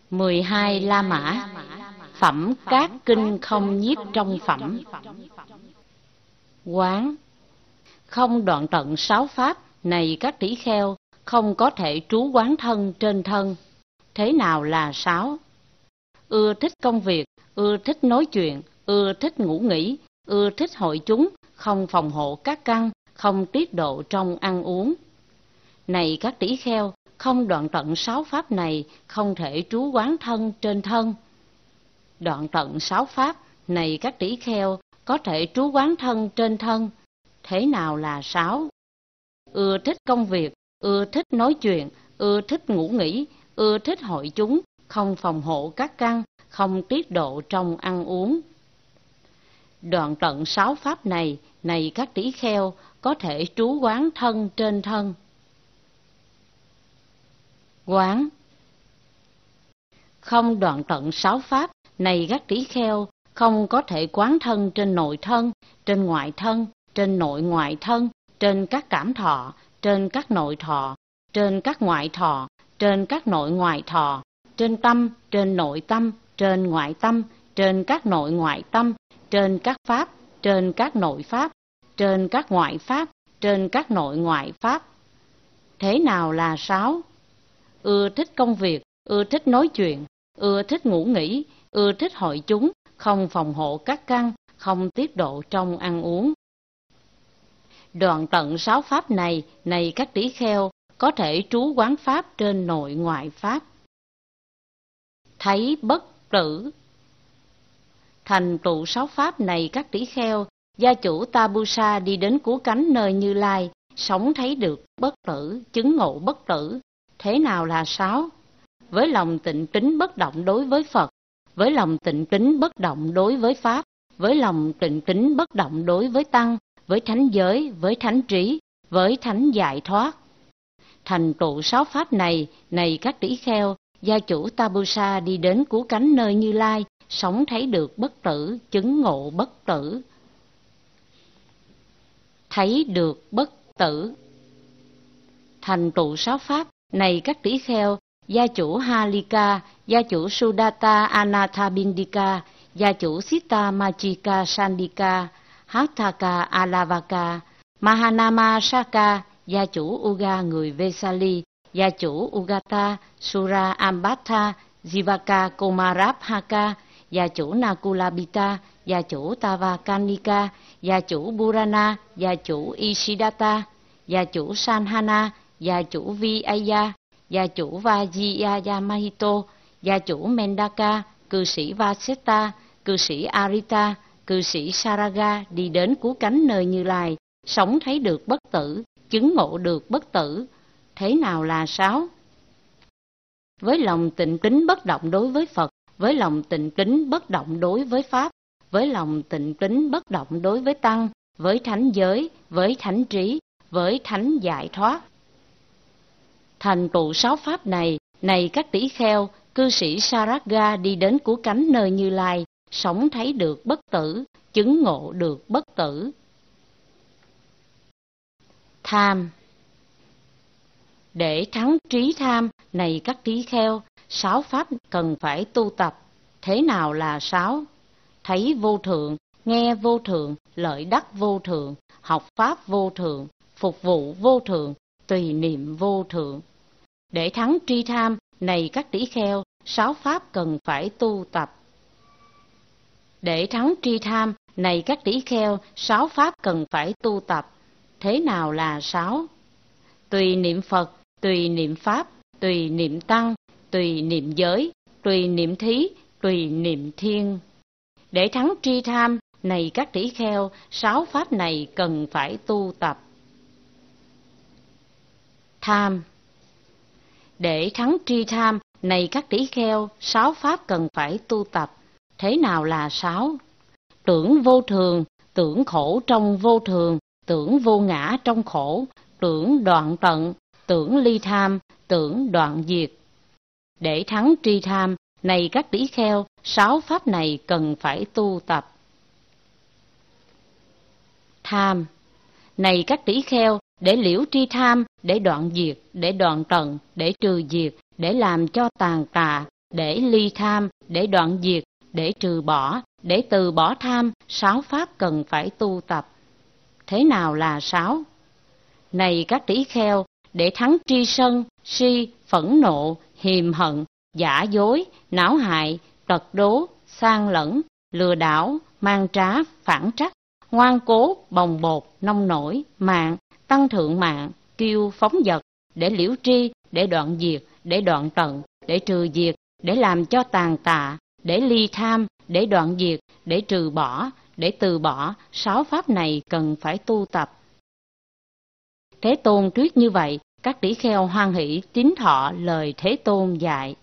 12 La Mã. Phẩm các kinh không nhiếp trong phẩm. Quán. Không đoạn tận 6 pháp, này các tỷ kheo, không có thể trú quán thân trên thân. Thế nào là 6? Ưa thích công việc, ưa thích nói chuyện, ưa thích ngủ nghỉ, ưa thích hội chúng, không phòng hộ các căn, không tiết độ trong ăn uống. Này các tỷ kheo, không đoạn tận 6 pháp này, không thể trú quán thân trên thân. Đoạn tận 6 pháp, này các tỷ kheo, có thể trú quán thân trên thân. Thế nào là 6? Ưa thích công việc, ưa thích nói chuyện, ưa thích ngủ nghỉ, ưa thích hội chúng, không phòng hộ các căn, không tiết độ trong ăn uống. Đoạn tận 6 pháp này, này các tỷ kheo, có thể trú quán thân trên thân. Quán. Không đoạn tận 6 pháp, này các tỷ kheo, không có thể quán thân trên nội thân, trên ngoại thân, trên nội ngoại thân, trên các cảm thọ, trên các nội thọ, trên các ngoại thọ, trên các nội ngoại thọ, trên tâm, trên nội tâm, trên ngoại tâm, trên các nội ngoại tâm, trên các pháp, trên các nội pháp, trên các ngoại pháp, trên các nội ngoại pháp. Thế nào là 6? Ưa thích công việc, ưa thích nói chuyện, ưa thích ngủ nghỉ, ưa thích hội chúng, không phòng hộ các căn, không tiết độ trong ăn uống. Đoạn tận 6 pháp này, này các tỷ kheo, có thể trú quán pháp trên nội ngoại pháp. Thấy bất tử. Thành tựu 6 pháp này các tỷ kheo, gia chủ Tabusa đi đến cứu cánh nơi Như Lai, sống thấy được bất tử, chứng ngộ bất tử. Thế nào là 6? Với lòng tịnh tín bất động đối với Phật, với lòng tịnh tín bất động đối với Pháp, với lòng tịnh tín bất động đối với Tăng, với thánh giới, với thánh trí, với thánh giải thoát. Thành tựu 6 pháp này, này các tỷ kheo, gia chủ Tabusa đi đến cứu cánh nơi Như Lai, sống thấy được bất tử, chứng ngộ bất tử. Thấy được bất tử. Thành tựu 6 pháp, này các tỷ kheo, gia chủ Halika, gia chủ Sudatta Anathabindika, gia chủ Sita Machika Sandika, Hatthaka Alavaka, Mahanama Saka, gia chủ Uga người Vesali, gia chủ Ugata, Sura Ambata, Jivaka Komarabhaka, gia chủ Nakulabita, gia chủ Tavakanika, gia chủ Burana, gia chủ Isidatta, gia chủ Sanhana, gia chủ Viaya, gia chủ Vajiyaya Mahito, gia chủ Mendaka, cư sĩ Vasetta, cư sĩ Arita, cư sĩ Saraga đi đến cứu cánh nơi Như Lai, sống thấy được bất tử, chứng ngộ được bất tử. Thế nào là 6? Với lòng tịnh tín bất động đối với Phật, với lòng tịnh tín bất động đối với Pháp, với lòng tịnh tín bất động đối với Tăng, với thánh giới, với thánh trí, với thánh giải thoát. Thành tựu 6 pháp này, này các tỷ kheo, cư sĩ Saraga đi đến cứu cánh nơi Như Lai, sống thấy được bất tử, chứng ngộ được bất tử. Tham. Để thắng trí tham, này các tỷ kheo, 6 pháp cần phải tu tập. Thế nào là 6? Thấy vô thượng, nghe vô thượng, lợi đắc vô thượng, học pháp vô thượng, phục vụ vô thượng, tùy niệm vô thượng. Để thắng tri tham, này các tỷ kheo, 6 pháp cần phải tu tập. Để thắng tri tham, này các tỷ kheo, 6 pháp cần phải tu tập. Thế nào là 6? Tùy niệm Phật, tùy niệm Pháp, tùy niệm Tăng, tùy niệm giới, tùy niệm thí, tùy niệm thiên. Để thắng tri tham, này các tỷ kheo, 6 pháp này cần phải tu tập. Tham. Để thắng tri tham, này các tỷ kheo, 6 pháp cần phải tu tập. Thế nào là 6? Tưởng vô thường, tưởng khổ trong vô thường, tưởng vô ngã trong khổ, tưởng đoạn tận, tưởng ly tham, tưởng đoạn diệt. Để thắng tri tham, này các tỷ kheo, 6 pháp này cần phải tu tập. Tham. Này các tỷ kheo, để liễu tri tham, để đoạn diệt, để đoạn tận, để trừ diệt, để làm cho tàn tạ, để ly tham, để đoạn diệt, để trừ bỏ, để từ bỏ tham, 6 pháp cần phải tu tập. Thế nào là 6? Này các tỷ kheo, để thắng tri sân, si, phẫn nộ, hiềm hận, giả dối, não hại, tật đố, sang lẫn, lừa đảo, mang trá, phản trắc, ngoan cố, bồng bột, nông nổi, mạng, tăng thượng mạng, kiêu, phóng dật, để liễu tri, để đoạn diệt, để đoạn tận, để trừ diệt, để làm cho tàn tạ, để ly tham, để đoạn diệt, để trừ bỏ, để từ bỏ, 6 pháp này cần phải tu tập. Thế Tôn thuyết như vậy, các tỷ kheo hoan hỷ tín thọ lời Thế Tôn dạy.